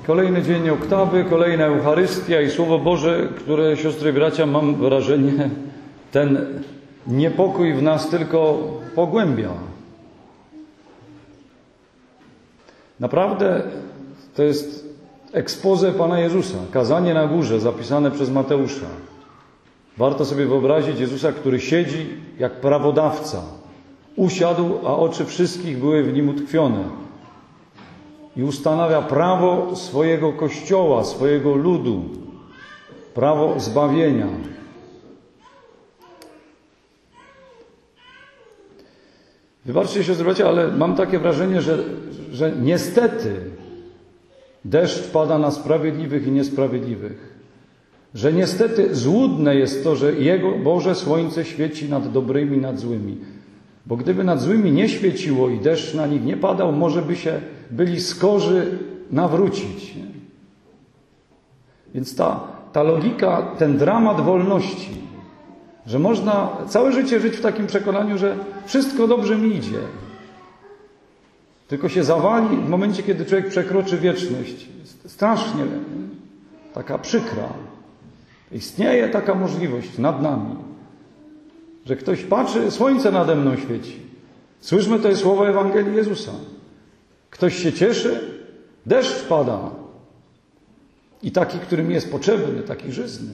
Kolejny dzień oktawy, kolejna Eucharystia i Słowo Boże, które, siostry i bracia, mam wrażenie, ten niepokój w nas tylko pogłębia. Naprawdę to jest expose Pana Jezusa, kazanie na górze zapisane przez Mateusza. Warto sobie wyobrazić Jezusa, który siedzi jak prawodawca. Usiadł, a oczy wszystkich były w nim utkwione. I ustanawia prawo swojego Kościoła, swojego ludu. Prawo zbawienia. Wybaczcie, siostry, bracia, ale mam takie wrażenie, że niestety deszcz pada na sprawiedliwych i niesprawiedliwych. Że niestety złudne jest to, że Jego Boże słońce świeci nad dobrymi, nad złymi. Bo gdyby nad złymi nie świeciło i deszcz na nich nie padał, może by się byli skorzy nawrócić. Nie? Więc ta logika, ten dramat wolności, że można całe życie żyć w takim przekonaniu, że wszystko dobrze mi idzie. Tylko się zawali w momencie, kiedy człowiek przekroczy wieczność. Jest strasznie taka przykra. Istnieje taka możliwość nad nami, że ktoś patrzy, słońce nade mną świeci. Słyszmy te słowa Ewangelii Jezusa. Ktoś się cieszy, deszcz pada. I taki, który mi jest potrzebny, taki żyzny.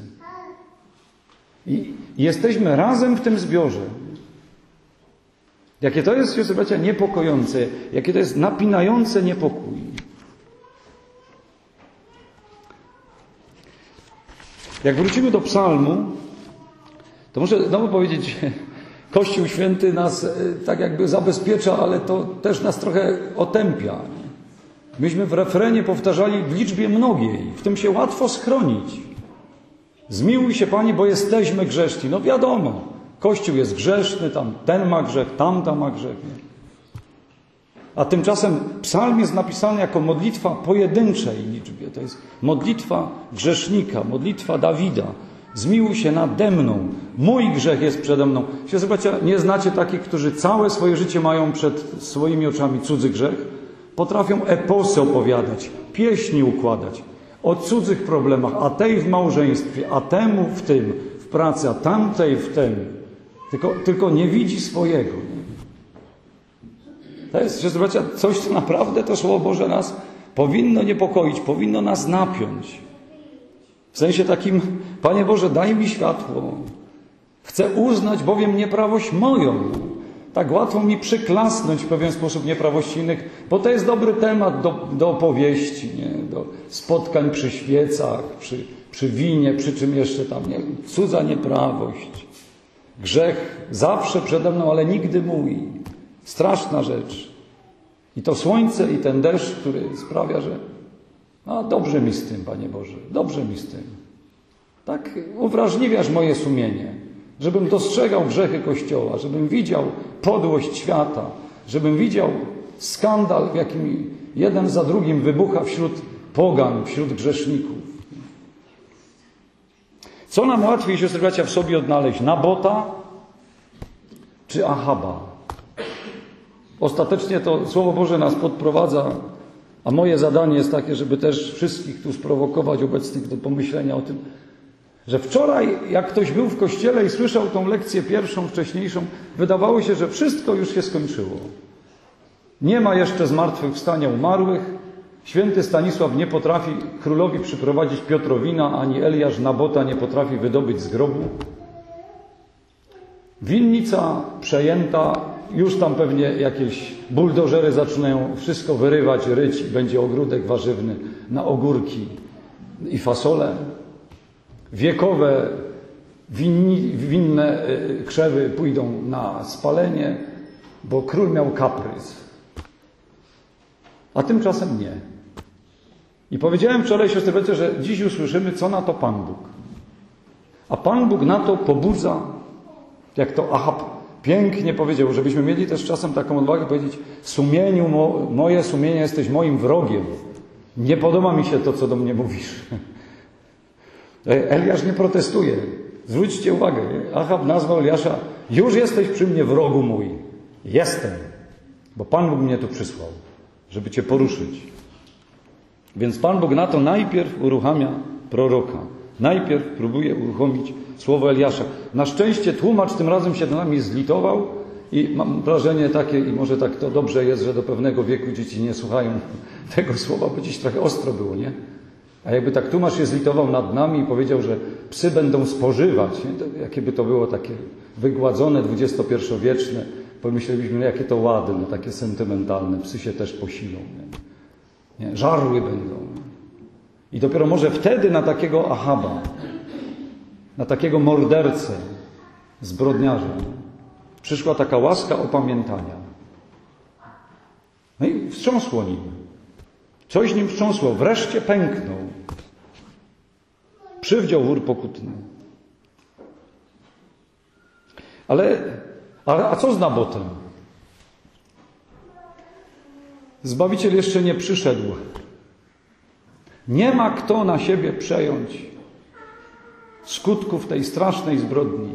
I jesteśmy razem w tym zbiorze. Jakie to jest, siostry, bracia, niepokojące, jakie to jest napinające niepokój. Jak wrócimy do psalmu, to muszę znowu powiedzieć, Kościół Święty nas tak jakby zabezpiecza, ale to też nas trochę otępia. Myśmy w refrenie powtarzali w liczbie mnogiej. W tym się łatwo schronić. Zmiłuj się, Panie, bo jesteśmy grzeszni. No wiadomo, Kościół jest grzeszny, tam ten ma grzech, tamta ma grzech. A tymczasem psalm jest napisany jako modlitwa pojedynczej liczbie. To jest modlitwa grzesznika, modlitwa Dawida. Zmiłuj się nade mną. Mój grzech jest przede mną. Siostry, bracia, nie znacie takich, którzy całe swoje życie mają przed swoimi oczami cudzy grzech? Potrafią eposy opowiadać, pieśni układać o cudzych problemach, a tej w małżeństwie, a temu w tym, w pracy, a tamtej w tym. Tylko nie widzi swojego. To jest, siostry, bracia, coś, co naprawdę to Słowo Boże nas powinno niepokoić, powinno nas napiąć. W sensie takim, Panie Boże, daj mi światło. Chcę uznać bowiem nieprawość moją. Tak łatwo mi przyklasnąć w pewien sposób nieprawości innych, bo to jest dobry temat do opowieści, nie? Do spotkań przy świecach, przy winie, przy czym jeszcze tam, nie? Cudza nieprawość. Grzech zawsze przede mną, ale nigdy mój. Straszna rzecz. I to słońce i ten deszcz, który sprawia, że dobrze mi z tym, Panie Boże, dobrze mi z tym. Tak uwrażliwiasz moje sumienie, żebym dostrzegał grzechy Kościoła, żebym widział podłość świata, żebym widział skandal, w jakim jeden za drugim wybucha wśród pogan, wśród grzeszników. Co nam łatwiej, siostry, bracia, w sobie odnaleźć? Nabota czy Ahaba? Ostatecznie to Słowo Boże nas podprowadza, a moje zadanie jest takie, żeby też wszystkich tu sprowokować obecnych do pomyślenia o tym, że wczoraj, jak ktoś był w kościele i słyszał tą lekcję pierwszą, wcześniejszą, wydawało się, że wszystko już się skończyło. Nie ma jeszcze zmartwychwstania umarłych. Święty Stanisław nie potrafi królowi przyprowadzić Piotrowina, ani Eliasz Nabota nie potrafi wydobyć z grobu. Winnica przejęta, już tam pewnie jakieś buldożery zaczynają wszystko wyrywać, ryć i będzie ogródek warzywny na ogórki i fasole. Wiekowe, winne krzewy pójdą na spalenie, bo król miał kaprys. A tymczasem nie. I powiedziałem wczoraj, siostry, bracia, że dziś usłyszymy, co na to Pan Bóg. A Pan Bóg na to pobudza, jak to Ahab pięknie powiedział, żebyśmy mieli też czasem taką odwagę powiedzieć: sumieniu, moje sumienie, jesteś moim wrogiem. Nie podoba mi się to, co do mnie mówisz. Eliasz nie protestuje. Zwróćcie uwagę, Ahab nazwał Eliasza: już jesteś przy mnie, wrogu mój. Jestem, bo Pan Bóg mnie tu przysłał, żeby cię poruszyć. Więc Pan Bóg na to najpierw uruchamia proroka. Najpierw próbuje uruchomić słowo Eliasza. Na szczęście tłumacz tym razem się do nami zlitował i mam wrażenie takie, i może tak to dobrze jest, że do pewnego wieku dzieci nie słuchają tego słowa, bo dziś trochę ostro było, nie? A jakby tak tłumacz się zlitował nad nami i powiedział, że psy będą spożywać, nie? To jakie by to było takie wygładzone, XXI-wieczne, pomyślelibyśmy, jakie to ładne, takie sentymentalne, psy się też posilą, nie? Żarły będą. I dopiero może wtedy na takiego Ahaba, na takiego mordercę, zbrodniarza, przyszła taka łaska opamiętania. No i wstrząsło nim. Coś nim wstrząsło. Wreszcie pęknął. Przywdział wór pokutny. A co z Nabotem? Zbawiciel jeszcze nie przyszedł. Nie ma kto na siebie przejąć skutków tej strasznej zbrodni.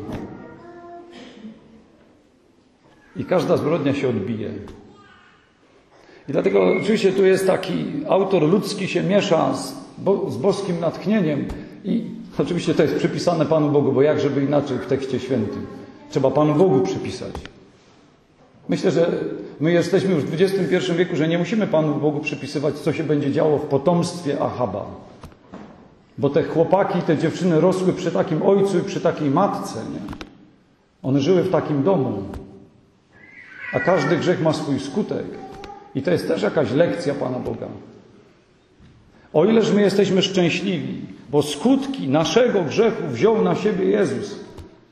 I każda zbrodnia się odbije. I dlatego oczywiście tu jest taki autor ludzki się miesza z boskim natchnieniem i oczywiście to jest przypisane Panu Bogu, bo jak żeby inaczej w tekście świętym. Trzeba Panu Bogu przypisać. Myślę, że my jesteśmy już w XXI wieku, że nie musimy Panu Bogu przypisywać, co się będzie działo w potomstwie Ahaba. Bo te chłopaki, te dziewczyny rosły przy takim ojcu i przy takiej matce. Nie? One żyły w takim domu. A każdy grzech ma swój skutek. I to jest też jakaś lekcja Pana Boga. O ileż my jesteśmy szczęśliwi, bo skutki naszego grzechu wziął na siebie Jezus.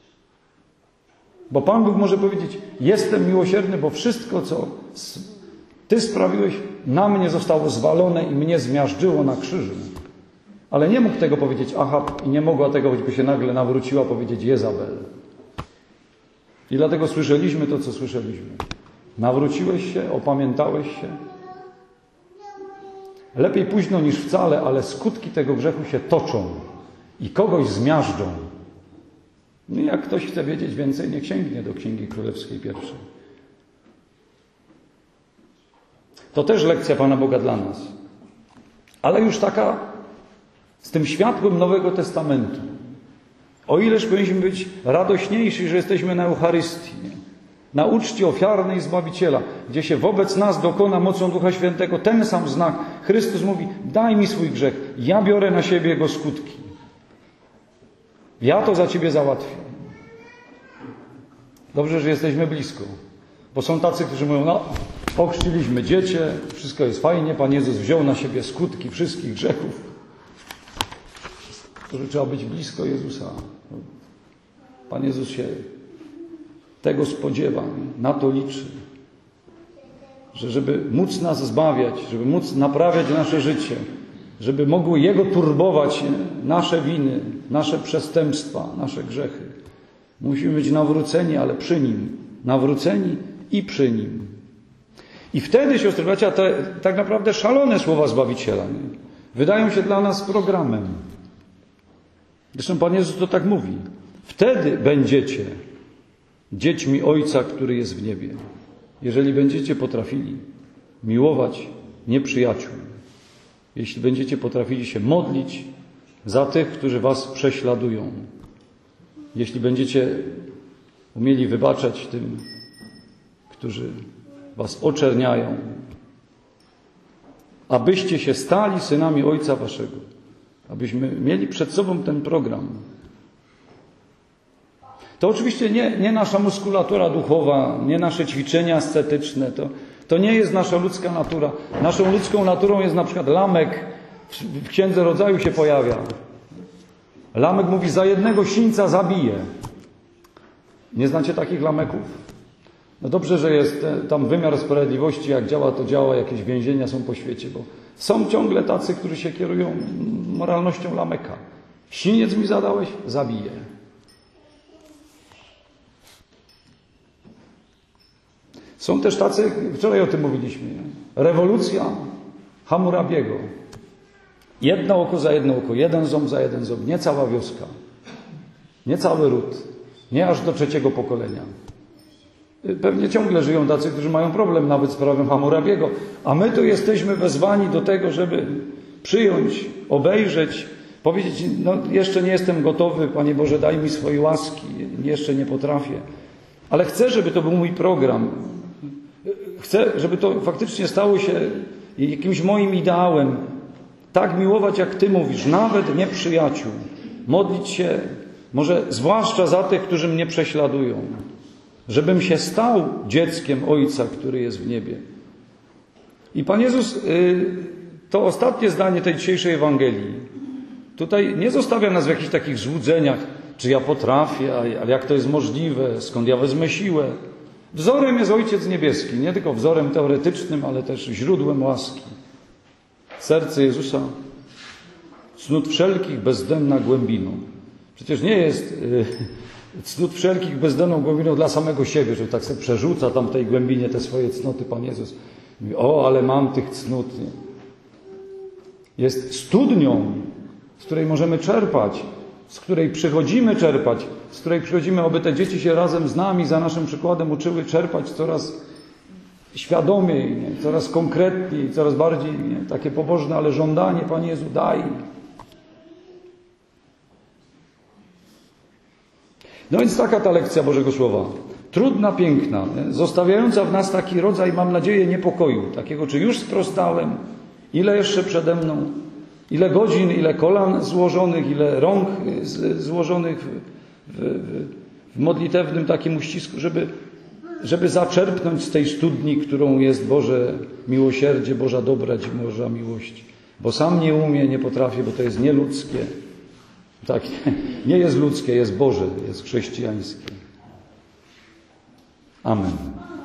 Bo Pan Bóg może powiedzieć, jestem miłosierny, bo wszystko, co Ty sprawiłeś, na mnie zostało zwalone i mnie zmiażdżyło na krzyżu. Ale nie mógł tego powiedzieć Ahab i nie mogła tego, choćby się nagle nawróciła, powiedzieć Jezabel. I dlatego słyszeliśmy to, co słyszeliśmy. Nawróciłeś się, opamiętałeś się. Lepiej późno niż wcale, ale skutki tego grzechu się toczą i kogoś zmiażdżą. No i jak ktoś chce wiedzieć więcej, niech sięgnie do Księgi Królewskiej pierwszej. To też lekcja Pana Boga dla nas. Ale już taka z tym światłem Nowego Testamentu. O ileż powinniśmy być radośniejsi, że jesteśmy na Eucharystii, na uczcie ofiarnej Zbawiciela, gdzie się wobec nas dokona mocą Ducha Świętego ten sam znak. Chrystus mówi, daj mi swój grzech, ja biorę na siebie jego skutki. Ja to za Ciebie załatwię. Dobrze, że jesteśmy blisko. Bo są tacy, którzy mówią, no, ochrzciliśmy dziecię, wszystko jest fajnie, Pan Jezus wziął na siebie skutki wszystkich grzechów. To, że trzeba być blisko Jezusa. Pan Jezus się tego spodziewa, na to liczy. Że żeby móc nas zbawiać, żeby móc naprawiać nasze życie, żeby mogły Jego turbować nasze winy, nasze przestępstwa, nasze grzechy. Musimy być nawróceni, ale przy Nim. Nawróceni i przy Nim. I wtedy, siostry bracia, te tak naprawdę szalone słowa Zbawiciela wydają się dla nas programem. Zresztą Pan Jezus to tak mówi. Wtedy będziecie dziećmi Ojca, który jest w niebie. Jeżeli będziecie potrafili miłować nieprzyjaciół. Jeśli będziecie potrafili się modlić za tych, którzy was prześladują. Jeśli będziecie umieli wybaczać tym, którzy was oczerniają. Abyście się stali synami Ojca waszego. Abyśmy mieli przed sobą ten program. To oczywiście nie nasza muskulatura duchowa, nie nasze ćwiczenia ascetyczne. To nie jest nasza ludzka natura. Naszą ludzką naturą jest na przykład Lamek. W Księdze Rodzaju się pojawia. Lamek mówi, za jednego sińca zabiję. Nie znacie takich Lameków? No dobrze, że jest tam wymiar sprawiedliwości, jak działa, to działa, jakieś więzienia są po świecie, bo są ciągle tacy, którzy się kierują moralnością Lameka. Siniec mi zadałeś? Zabiję. Są też tacy, wczoraj o tym mówiliśmy, rewolucja Hammurabiego. Jedno oko za jedno oko, jeden ząb za jeden ząb, nie cała wioska, nie cały ród, nie aż do 3. pokolenia. Pewnie ciągle żyją tacy, którzy mają problem nawet z prawem Hammurabiego, a my tu jesteśmy wezwani do tego, żeby przyjąć, obejrzeć, powiedzieć, no jeszcze nie jestem gotowy, Panie Boże, daj mi swojej łaski, jeszcze nie potrafię. Ale chcę, żeby to był mój program. Chcę, żeby to faktycznie stało się jakimś moim ideałem. Tak miłować, jak Ty mówisz, nawet nieprzyjaciół. Modlić się, może zwłaszcza za tych, którzy mnie prześladują. Żebym się stał dzieckiem Ojca, który jest w niebie. I Pan Jezus, to ostatnie zdanie tej dzisiejszej Ewangelii, tutaj nie zostawia nas w jakichś takich złudzeniach, czy ja potrafię, ale jak to jest możliwe, skąd ja wezmę siłę. Wzorem jest Ojciec Niebieski, nie tylko wzorem teoretycznym, ale też źródłem łaski. Serce Jezusa, cnót wszelkich bezdenna głębiną. Przecież nie jest cnót wszelkich bezdenną głębiną dla samego siebie, że tak sobie przerzuca tam w tej głębinie te swoje cnoty Pan Jezus. Mówi, o, ale mam tych cnót. Jest studnią, z której możemy czerpać, z której przychodzimy czerpać, z której przychodzimy, aby te dzieci się razem z nami, za naszym przykładem uczyły czerpać coraz świadomiej, nie? Coraz konkretniej, coraz bardziej takie pobożne, ale żądanie, Panie Jezu, daj. No więc taka ta lekcja Bożego Słowa. Trudna, piękna, zostawiająca w nas taki rodzaj, mam nadzieję, niepokoju. Takiego, czy już sprostałem, ile jeszcze przede mną, ile godzin, ile kolan złożonych, ile rąk złożonych w modlitewnym takim uścisku, żeby zaczerpnąć z tej studni, którą jest Boże miłosierdzie, Boża dobroć i Boża miłość. Bo sam nie umie, nie potrafię, bo to jest nieludzkie. Tak, nie jest ludzkie, jest Boże, jest chrześcijańskie. Amen.